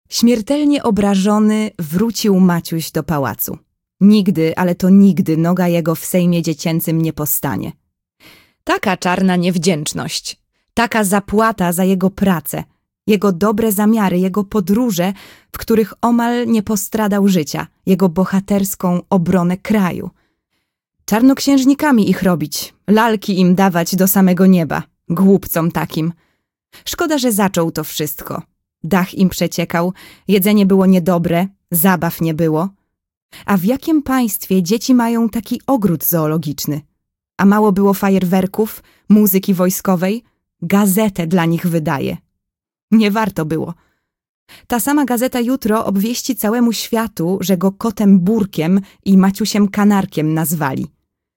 Śmiertelnie obrażony wrócił Maciuś do pałacu. Nigdy, ale to nigdy noga jego w sejmie dziecięcym nie postanie. Taka czarna niewdzięczność, taka zapłata za jego pracę, jego dobre zamiary, jego podróże, w których omal nie postradał życia, jego bohaterską obronę kraju. Czarnoksiężnikami ich robić, lalki im dawać do samego nieba, głupcom takim. Szkoda, że zaczął to wszystko. Dach im przeciekał, jedzenie było niedobre, zabaw nie było. A w jakim państwie dzieci mają taki ogród zoologiczny? A mało było fajerwerków, muzyki wojskowej? Gazetę dla nich wydaje. Nie warto było. Ta sama gazeta jutro obwieści całemu światu, że go kotem Burkiem i Maciusiem Kanarkiem nazwali.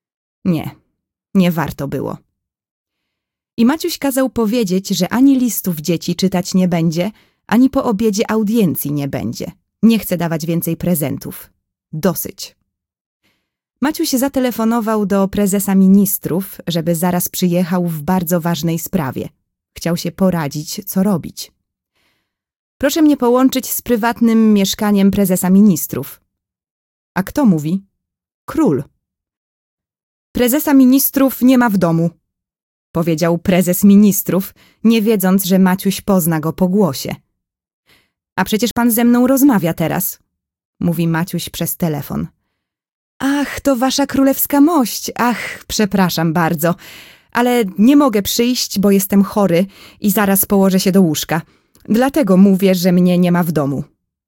Nie warto było. I Maciuś kazał powiedzieć, że ani listów dzieci czytać nie będzie, ani po obiedzie audiencji nie będzie. Nie chce dawać więcej prezentów. Dosyć. Maciuś zatelefonował do prezesa ministrów, żeby zaraz przyjechał w bardzo ważnej sprawie. Chciał się poradzić, co robić. Proszę mnie połączyć z prywatnym mieszkaniem prezesa ministrów. A kto mówi? Król. Prezesa ministrów nie ma w domu, powiedział prezes ministrów, nie wiedząc, że Maciuś pozna go po głosie. A przecież pan ze mną rozmawia teraz, mówi Maciuś przez telefon. Ach, to wasza królewska mość, ach, przepraszam bardzo, ale nie mogę przyjść, bo jestem chory i zaraz położę się do łóżka. Dlatego mówię, że mnie nie ma w domu.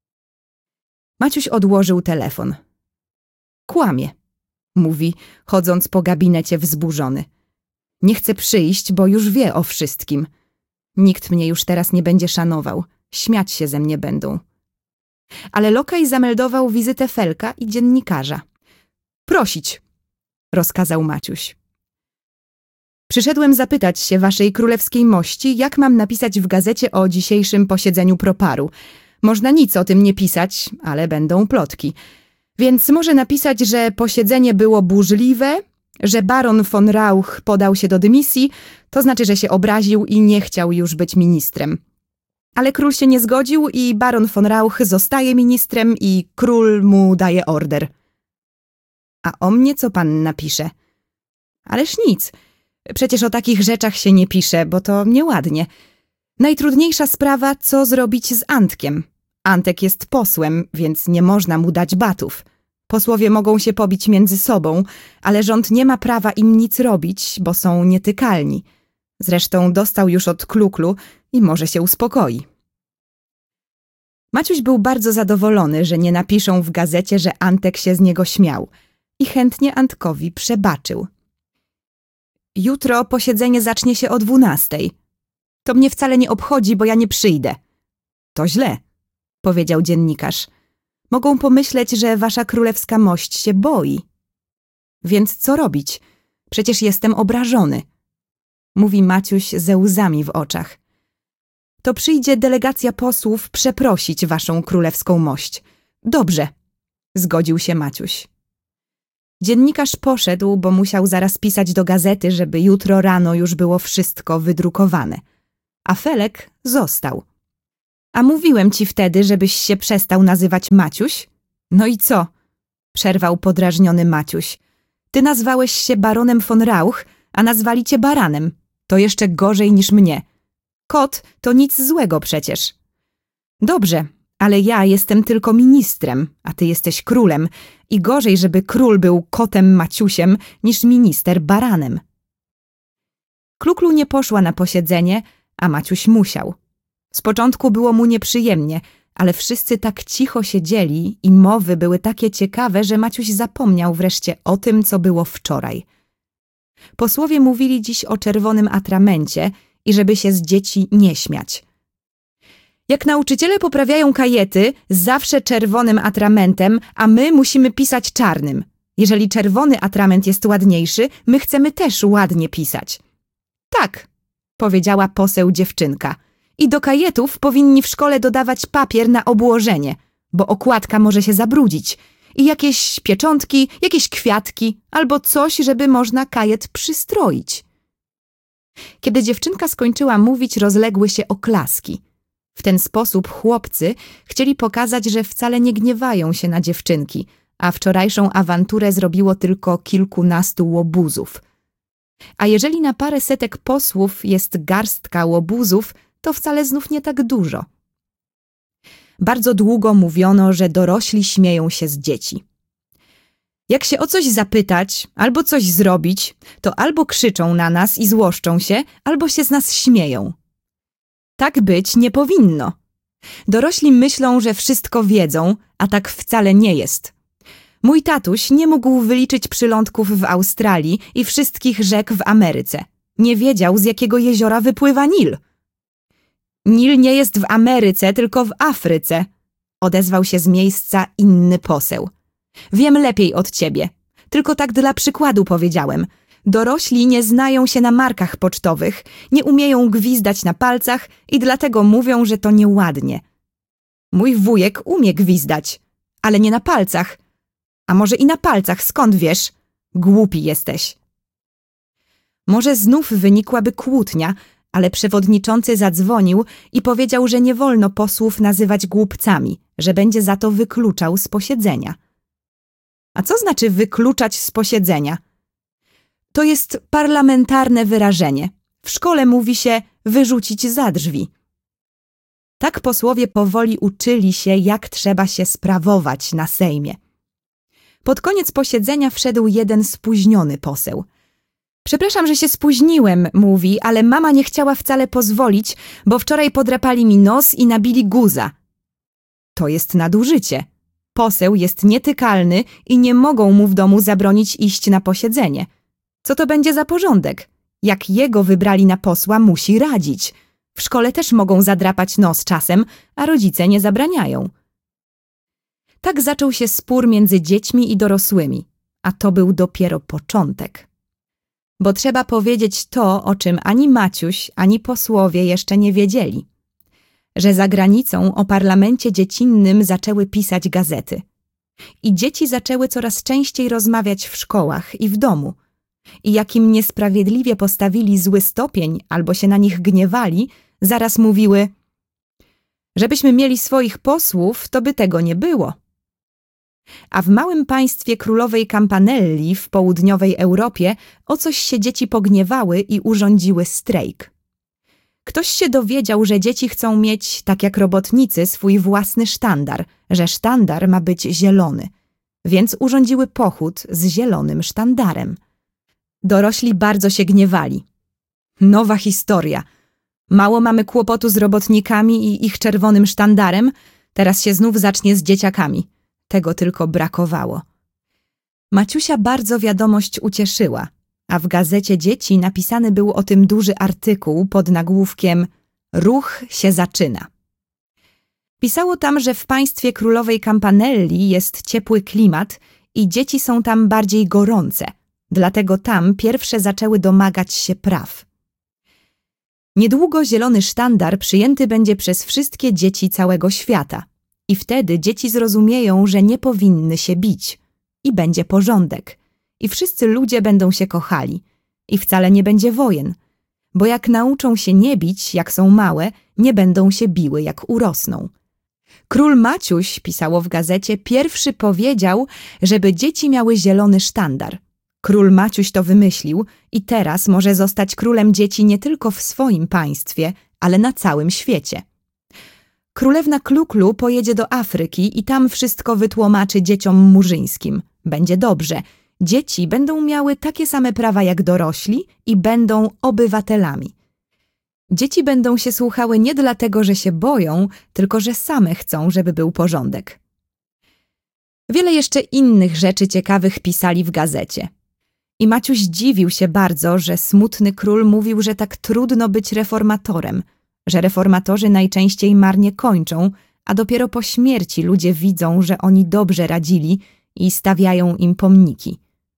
Maciuś odłożył telefon. Kłamie, mówi, chodząc po gabinecie wzburzony. Nie chcę przyjść, bo już wie o wszystkim. Nikt mnie już teraz nie będzie szanował. Śmiać się ze mnie będą. Ale lokaj zameldował wizytę Felka i dziennikarza. Prosić, rozkazał Maciuś. Przyszedłem zapytać się waszej królewskiej mości, jak mam napisać w gazecie o dzisiejszym posiedzeniu Proparu. Można nic o tym nie pisać, ale będą plotki. Więc może napisać, że posiedzenie było burzliwe, że baron von Rauch podał się do dymisji, to znaczy, że się obraził i nie chciał już być ministrem. Ale król się nie zgodził i baron von Rauch zostaje ministrem i król mu daje order. A o mnie co pan napisze? Ależ nic. Przecież o takich rzeczach się nie pisze, bo to nieładnie. Najtrudniejsza sprawa, co zrobić z Antkiem. Antek jest posłem, więc nie można mu dać batów. Posłowie mogą się pobić między sobą, ale rząd nie ma prawa im nic robić, bo są nietykalni. Zresztą dostał już od Kluklu i może się uspokoi. Maciuś był bardzo zadowolony, że nie napiszą w gazecie, że Antek się z niego śmiał i chętnie Antkowi przebaczył. Jutro posiedzenie zacznie się o 12:00. To mnie wcale nie obchodzi, bo ja nie przyjdę. To źle, powiedział dziennikarz. Mogą pomyśleć, że wasza królewska mość się boi. Więc co robić? Przecież jestem obrażony, mówi Maciuś ze łzami w oczach. To przyjdzie delegacja posłów przeprosić waszą królewską mość. Dobrze, zgodził się Maciuś. Dziennikarz poszedł, bo musiał zaraz pisać do gazety, żeby jutro rano już było wszystko wydrukowane. A Felek został. A mówiłem ci wtedy, żebyś się przestał nazywać Maciuś? No i co? Przerwał podrażniony Maciuś. Ty nazwałeś się baronem von Rauch, a nazwali cię baranem. To jeszcze gorzej niż mnie. Kot to nic złego przecież. Dobrze, ale ja jestem tylko ministrem, a ty jesteś królem i gorzej, żeby król był kotem Maciusiem niż minister baranem. Kluklu nie poszła na posiedzenie, a Maciuś musiał. Z początku było mu nieprzyjemnie, ale wszyscy tak cicho siedzieli i mowy były takie ciekawe, że Maciuś zapomniał wreszcie o tym, co było wczoraj. Posłowie mówili dziś o czerwonym atramencie i żeby się z dzieci nie śmiać. Jak nauczyciele poprawiają kajety, zawsze czerwonym atramentem, a my musimy pisać czarnym. Jeżeli czerwony atrament jest ładniejszy, my chcemy też ładnie pisać. Tak, powiedziała poseł dziewczynka. I do kajetów powinni w szkole dodawać papier na obłożenie, bo okładka może się zabrudzić. I jakieś pieczątki, jakieś kwiatki, albo coś, żeby można kajet przystroić. Kiedy dziewczynka skończyła mówić, rozległy się oklaski. W ten sposób chłopcy chcieli pokazać, że wcale nie gniewają się na dziewczynki, a wczorajszą awanturę zrobiło tylko kilkunastu łobuzów. A jeżeli na parę setek posłów jest garstka łobuzów, to wcale znów nie tak dużo. Bardzo długo mówiono, że dorośli śmieją się z dzieci. Jak się o coś zapytać, albo coś zrobić, to albo krzyczą na nas i złoszczą się, albo się z nas śmieją. Tak być nie powinno. Dorośli myślą, że wszystko wiedzą, a tak wcale nie jest. Mój tatuś nie mógł wyliczyć przylądków w Australii i wszystkich rzek w Ameryce. Nie wiedział, z jakiego jeziora wypływa Nil. Nil nie jest w Ameryce, tylko w Afryce, odezwał się z miejsca inny poseł. Wiem lepiej od ciebie. Tylko tak dla przykładu powiedziałem. Dorośli nie znają się na markach pocztowych, nie umieją gwizdać na palcach i dlatego mówią, że to nieładnie. Mój wujek umie gwizdać, ale nie na palcach. A może i na palcach, skąd wiesz? Głupi jesteś. Może znów wynikłaby kłótnia, ale przewodniczący zadzwonił i powiedział, że nie wolno posłów nazywać głupcami, że będzie za to wykluczał z posiedzenia. A co znaczy wykluczać z posiedzenia? To jest parlamentarne wyrażenie. W szkole mówi się wyrzucić za drzwi. Tak posłowie powoli uczyli się, jak trzeba się sprawować na Sejmie. Pod koniec posiedzenia wszedł jeden spóźniony poseł. Przepraszam, że się spóźniłem, mówi, ale mama nie chciała wcale pozwolić, bo wczoraj podrapali mi nos i nabili guza. To jest nadużycie. Poseł jest nietykalny i nie mogą mu w domu zabronić iść na posiedzenie. Co to będzie za porządek? Jak jego wybrali na posła, musi radzić. W szkole też mogą zadrapać nos czasem, a rodzice nie zabraniają. Tak zaczął się spór między dziećmi i dorosłymi, a to był dopiero początek. Bo trzeba powiedzieć to, o czym ani Maciuś, ani posłowie jeszcze nie wiedzieli. Że za granicą o parlamencie dziecinnym zaczęły pisać gazety. I dzieci zaczęły coraz częściej rozmawiać w szkołach i w domu. I jak im niesprawiedliwie postawili zły stopień albo się na nich gniewali, zaraz mówiły: żebyśmy mieli swoich posłów, to by tego nie było. A w małym państwie królowej Campanelli w południowej Europie o coś się dzieci pogniewały i urządziły strajk. Ktoś się dowiedział, że dzieci chcą mieć, tak jak robotnicy, swój własny sztandar, że sztandar ma być zielony. Więc urządziły pochód z zielonym sztandarem. Dorośli bardzo się gniewali. Nowa historia. Mało mamy kłopotu z robotnikami i ich czerwonym sztandarem, teraz się znów zacznie z dzieciakami. Tego tylko brakowało. Maciusia bardzo wiadomość ucieszyła, a w gazecie dzieci napisany był o tym duży artykuł pod nagłówkiem „Ruch się zaczyna”. Pisało tam, że w państwie królowej Campanelli jest ciepły klimat i dzieci są tam bardziej gorące, dlatego tam pierwsze zaczęły domagać się praw. Niedługo zielony sztandar przyjęty będzie przez wszystkie dzieci całego świata i wtedy dzieci zrozumieją, że nie powinny się bić i będzie porządek i wszyscy ludzie będą się kochali i wcale nie będzie wojen, bo jak nauczą się nie bić, jak są małe, nie będą się biły, jak urosną. Król Maciuś, pisało w gazecie, pierwszy powiedział, żeby dzieci miały zielony sztandar. Król Maciuś to wymyślił i teraz może zostać królem dzieci nie tylko w swoim państwie, ale na całym świecie. Królewna Kluklu pojedzie do Afryki i tam wszystko wytłumaczy dzieciom murzyńskim. Będzie dobrze. Dzieci będą miały takie same prawa jak dorośli i będą obywatelami. Dzieci będą się słuchały nie dlatego, że się boją, tylko że same chcą, żeby był porządek. Wiele jeszcze innych rzeczy ciekawych pisali w gazecie. I Maciuś dziwił się bardzo, że smutny król mówił, że tak trudno być reformatorem, że reformatorzy najczęściej marnie kończą, a dopiero po śmierci ludzie widzą, że oni dobrze radzili i stawiają im pomniki.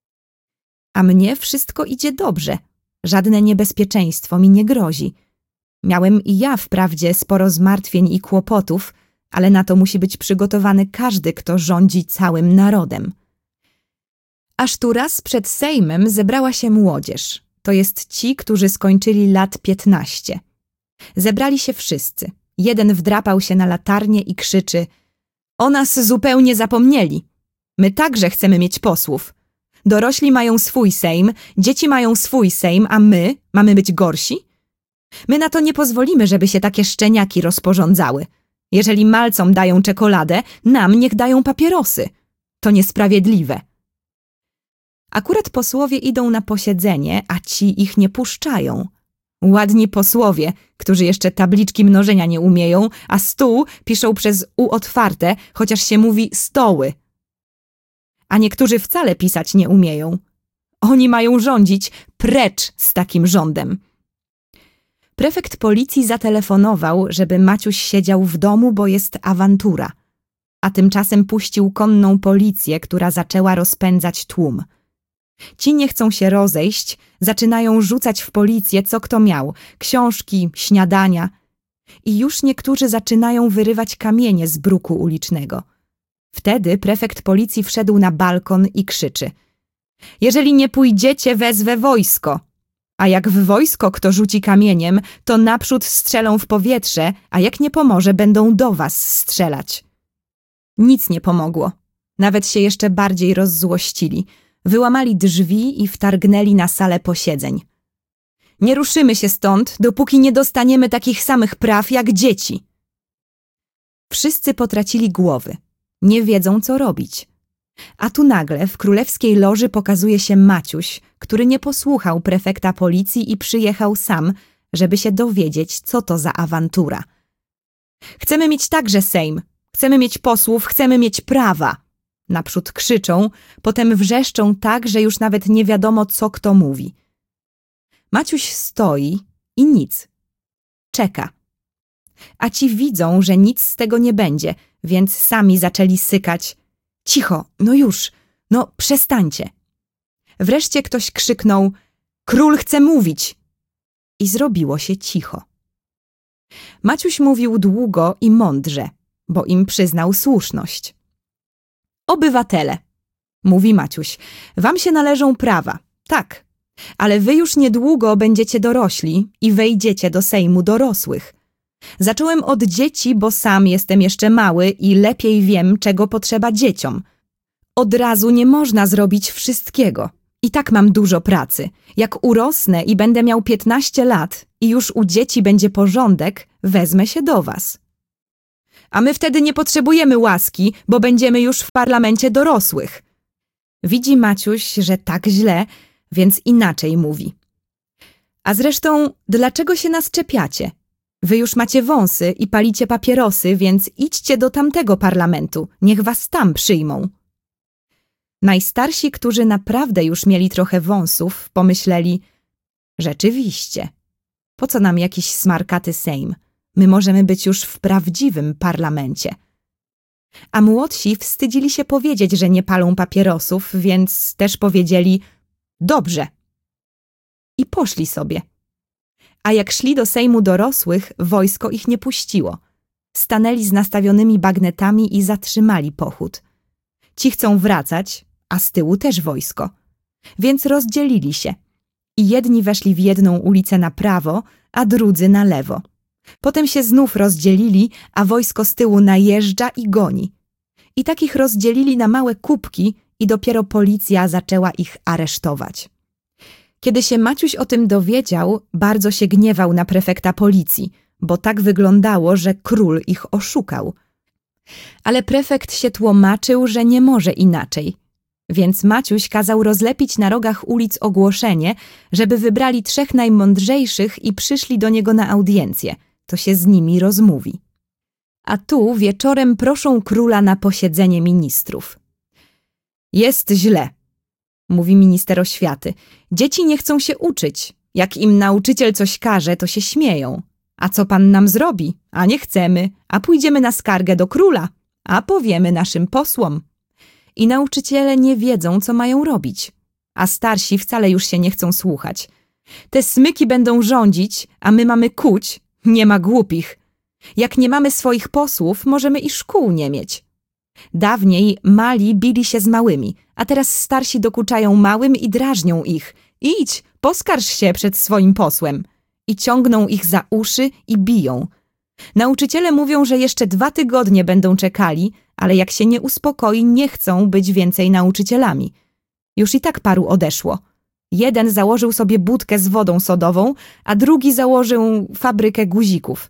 A mnie wszystko idzie dobrze, żadne niebezpieczeństwo mi nie grozi. Miałem i ja wprawdzie sporo zmartwień i kłopotów, ale na to musi być przygotowany każdy, kto rządzi całym narodem. Aż tu raz przed Sejmem zebrała się młodzież, to jest ci, którzy skończyli lat 15. Zebrali się wszyscy, Jeden wdrapał się na latarnię i krzyczy: o nas zupełnie zapomnieli. My także chcemy mieć posłów. Dorośli mają swój sejm, dzieci mają swój sejm, a my mamy być gorsi? My na to nie pozwolimy, żeby się takie szczeniaki rozporządzały. Jeżeli malcom dają czekoladę, nam niech dają papierosy. To niesprawiedliwe. Akurat posłowie idą na posiedzenie, a ci ich nie puszczają. Ładni posłowie, którzy jeszcze tabliczki mnożenia nie umieją, a stół piszą przez U otwarte, chociaż się mówi stoły. A niektórzy wcale pisać nie umieją. Oni mają rządzić, precz z takim rządem. Prefekt policji zatelefonował, żeby Maciuś siedział w domu, bo jest awantura. A tymczasem puścił konną policję, która zaczęła rozpędzać tłum. Ci nie chcą się rozejść, zaczynają rzucać w policję, co kto miał, książki, śniadania. I już niektórzy zaczynają wyrywać kamienie z bruku ulicznego. Wtedy prefekt policji wszedł na balkon i krzyczy: jeżeli nie pójdziecie, wezwę wojsko. A jak w wojsko kto rzuci kamieniem, to naprzód strzelą w powietrze, a jak nie pomoże, będą do was strzelać. Nic nie pomogło. Nawet się jeszcze bardziej rozzłościli. Wyłamali drzwi i wtargnęli na salę posiedzeń. Nie ruszymy się stąd, dopóki nie dostaniemy takich samych praw jak dzieci. Wszyscy potracili głowy. Nie wiedzą, co robić. A tu nagle w królewskiej loży pokazuje się Maciuś, który nie posłuchał prefekta policji i przyjechał sam, żeby się dowiedzieć, co to za awantura. Chcemy mieć także sejm, chcemy mieć posłów, chcemy mieć prawa. Naprzód krzyczą, potem wrzeszczą tak, że już nawet nie wiadomo, co kto mówi. Maciuś stoi i nic. Czeka. A ci widzą, że nic z tego nie będzie, więc sami zaczęli sykać: cicho, no już, no przestańcie. Wreszcie ktoś krzyknął: król chce mówić. I zrobiło się cicho. Maciuś mówił długo i mądrze, bo im przyznał słuszność. Obywatele, mówi Maciuś, wam się należą prawa, tak, ale wy już niedługo będziecie dorośli i wejdziecie do Sejmu dorosłych. Zacząłem od dzieci, bo sam jestem jeszcze mały i lepiej wiem, czego potrzeba dzieciom. Od razu nie można zrobić wszystkiego. I tak mam dużo pracy. Jak urosnę i będę miał 15 lat i już u dzieci będzie porządek, wezmę się do was. A my wtedy nie potrzebujemy łaski, bo będziemy już w parlamencie dorosłych. Widzi Maciuś, że tak źle, więc inaczej mówi. A zresztą, dlaczego się nas czepiacie? Wy już macie wąsy i palicie papierosy, więc idźcie do tamtego parlamentu, niech was tam przyjmą. Najstarsi, którzy naprawdę już mieli trochę wąsów, pomyśleli: rzeczywiście, po co nam jakiś smarkaty sejm? My możemy być już w prawdziwym parlamencie. A młodsi wstydzili się powiedzieć, że nie palą papierosów, więc też powiedzieli: dobrze. I poszli sobie. A jak szli do Sejmu dorosłych, wojsko ich nie puściło. Stanęli z nastawionymi bagnetami i zatrzymali pochód. Ci chcą wracać, a z tyłu też wojsko. Więc rozdzielili się. I jedni weszli w jedną ulicę na prawo, a drudzy na lewo. Potem się znów rozdzielili, a wojsko z tyłu najeżdża i goni. I tak ich rozdzielili na małe kubki i dopiero policja zaczęła ich aresztować. Kiedy się Maciuś o tym dowiedział, bardzo się gniewał na prefekta policji, bo tak wyglądało, że król ich oszukał. Ale prefekt się tłumaczył, że nie może inaczej. Więc Maciuś kazał rozlepić na rogach ulic ogłoszenie, żeby wybrali 3 najmądrzejszych i przyszli do niego na audiencję. To się z nimi rozmówi. A tu wieczorem proszą króla na posiedzenie ministrów. Jest źle, mówi minister oświaty. Dzieci nie chcą się uczyć. Jak im nauczyciel coś każe, to się śmieją. A co pan nam zrobi? A nie chcemy, a pójdziemy na skargę do króla, a powiemy naszym posłom. I nauczyciele nie wiedzą, co mają robić. A starsi wcale już się nie chcą słuchać. Te smyki będą rządzić, a my mamy kuć. Nie ma głupich. Jak nie mamy swoich posłów, możemy i szkół nie mieć. Dawniej mali bili się z małymi, a teraz starsi dokuczają małym i drażnią ich. Idź, poskarż się przed swoim posłem. I ciągną ich za uszy i biją. Nauczyciele mówią, że jeszcze 2 tygodnie będą czekali, ale jak się nie uspokoi, nie chcą być więcej nauczycielami. Już i tak paru odeszło. Jeden założył sobie budkę z wodą sodową, a drugi założył fabrykę guzików.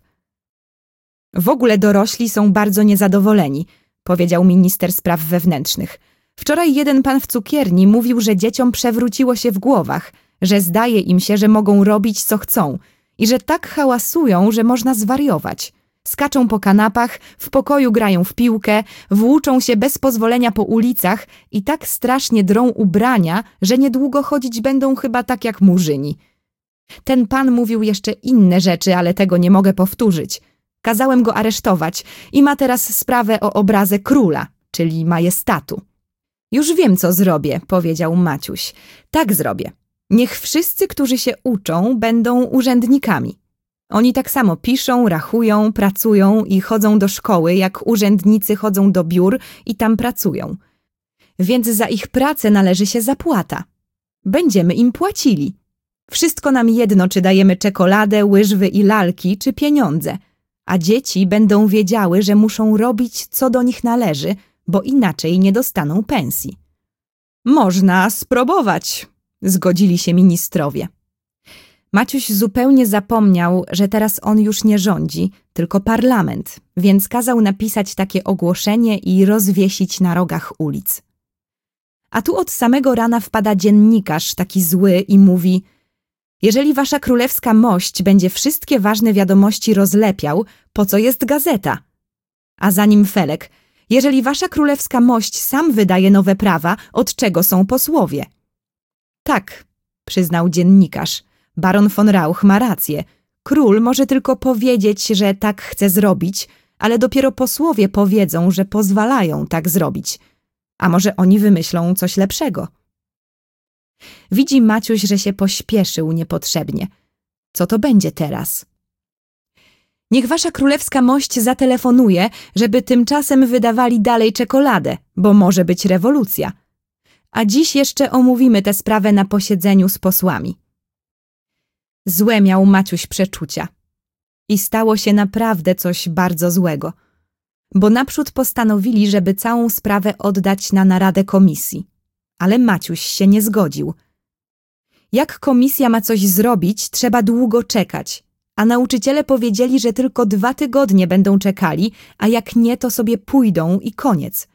W ogóle dorośli są bardzo niezadowoleni, powiedział minister spraw wewnętrznych. Wczoraj jeden pan w cukierni mówił, że dzieciom przewróciło się w głowach, że zdaje im się, że mogą robić co chcą i że tak hałasują, że można zwariować. Skaczą po kanapach, w pokoju grają w piłkę, włóczą się bez pozwolenia po ulicach i tak strasznie drą ubrania, że niedługo chodzić będą chyba tak jak murzyni. Ten pan mówił jeszcze inne rzeczy, ale tego nie mogę powtórzyć. Kazałem go aresztować i ma teraz sprawę o obrazę króla, czyli majestatu. Już wiem, co zrobię, powiedział Maciuś. Tak zrobię. Niech wszyscy, którzy się uczą, będą urzędnikami. Oni tak samo piszą, rachują, pracują i chodzą do szkoły, jak urzędnicy chodzą do biur i tam pracują. Więc za ich pracę należy się zapłata. Będziemy im płacili. Wszystko nam jedno, czy dajemy czekoladę, łyżwy i lalki, czy pieniądze. A dzieci będą wiedziały, że muszą robić, co do nich należy, bo inaczej nie dostaną pensji. Można spróbować, zgodzili się ministrowie. Maciuś zupełnie zapomniał, że teraz on już nie rządzi, tylko parlament, więc kazał napisać takie ogłoszenie i rozwiesić na rogach ulic. A tu od samego rana wpada dziennikarz taki zły i mówi: jeżeli wasza królewska mość będzie wszystkie ważne wiadomości rozlepiał, po co jest gazeta? A za nim Felek: jeżeli wasza królewska mość sam wydaje nowe prawa, od czego są posłowie? Tak, przyznał dziennikarz, baron von Rauch ma rację. Król może tylko powiedzieć, że tak chce zrobić, ale dopiero posłowie powiedzą, że pozwalają tak zrobić. A może oni wymyślą coś lepszego? Widzi Maciuś, że się pośpieszył niepotrzebnie. Co to będzie teraz? Niech wasza królewska mość zatelefonuje, żeby tymczasem wydawali dalej czekoladę, bo może być rewolucja. A dziś jeszcze omówimy tę sprawę na posiedzeniu z posłami. Złe miał Maciuś przeczucia. I stało się naprawdę coś bardzo złego. Bo naprzód postanowili, żeby całą sprawę oddać na naradę komisji. Ale Maciuś się nie zgodził. Jak komisja ma coś zrobić, trzeba długo czekać. A nauczyciele powiedzieli, że tylko 2 tygodnie będą czekali, a jak nie, to sobie pójdą i koniec.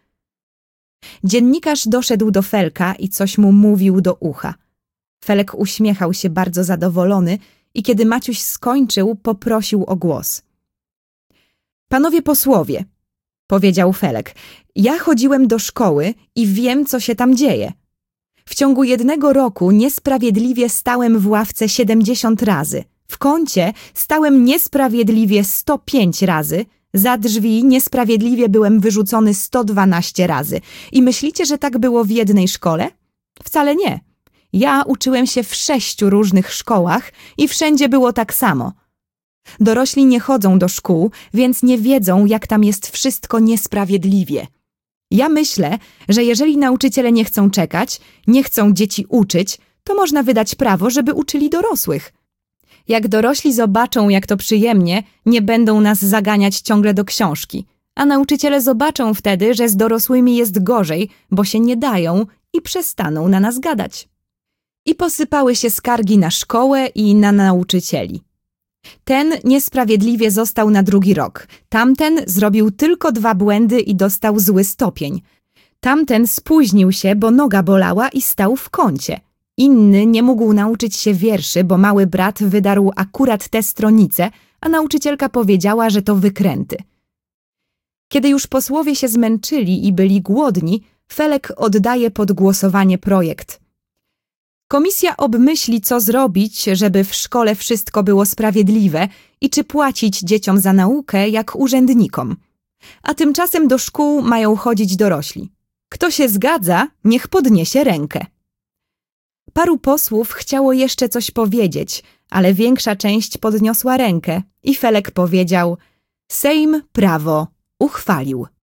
Dziennikarz doszedł do Felka i coś mu mówił do ucha. Felek uśmiechał się bardzo zadowolony i kiedy Maciuś skończył, poprosił o głos. Panowie posłowie, powiedział Felek, ja chodziłem do szkoły i wiem, co się tam dzieje. W ciągu 1 roku niesprawiedliwie stałem w ławce 70 razy, w kącie stałem niesprawiedliwie 105 razy, za drzwi niesprawiedliwie byłem wyrzucony 112 razy. I myślicie, że tak było w jednej szkole? Wcale nie. Ja uczyłem się w 6 różnych szkołach i wszędzie było tak samo. Dorośli nie chodzą do szkół, więc nie wiedzą, jak tam jest wszystko niesprawiedliwie. Ja myślę, że jeżeli nauczyciele nie chcą czekać, nie chcą dzieci uczyć, to można wydać prawo, żeby uczyli dorosłych. Jak dorośli zobaczą, jak to przyjemnie, nie będą nas zaganiać ciągle do książki. A nauczyciele zobaczą wtedy, że z dorosłymi jest gorzej, bo się nie dają i przestaną na nas gadać. I posypały się skargi na szkołę i na nauczycieli. Ten niesprawiedliwie został na 2. rok. Tamten zrobił tylko 2 błędy i dostał zły stopień. Tamten spóźnił się, bo noga bolała i stał w kącie. Inny nie mógł nauczyć się wierszy, bo mały brat wydarł akurat tę stronicę, a nauczycielka powiedziała, że to wykręty. Kiedy już posłowie się zmęczyli i byli głodni, Felek oddaje pod głosowanie projekt. Komisja obmyśli, co zrobić, żeby w szkole wszystko było sprawiedliwe i czy płacić dzieciom za naukę jak urzędnikom. A tymczasem do szkół mają chodzić dorośli. Kto się zgadza, niech podniesie rękę. Paru posłów chciało jeszcze coś powiedzieć, ale większa część podniosła rękę i Felek powiedział: Sejm prawo uchwalił.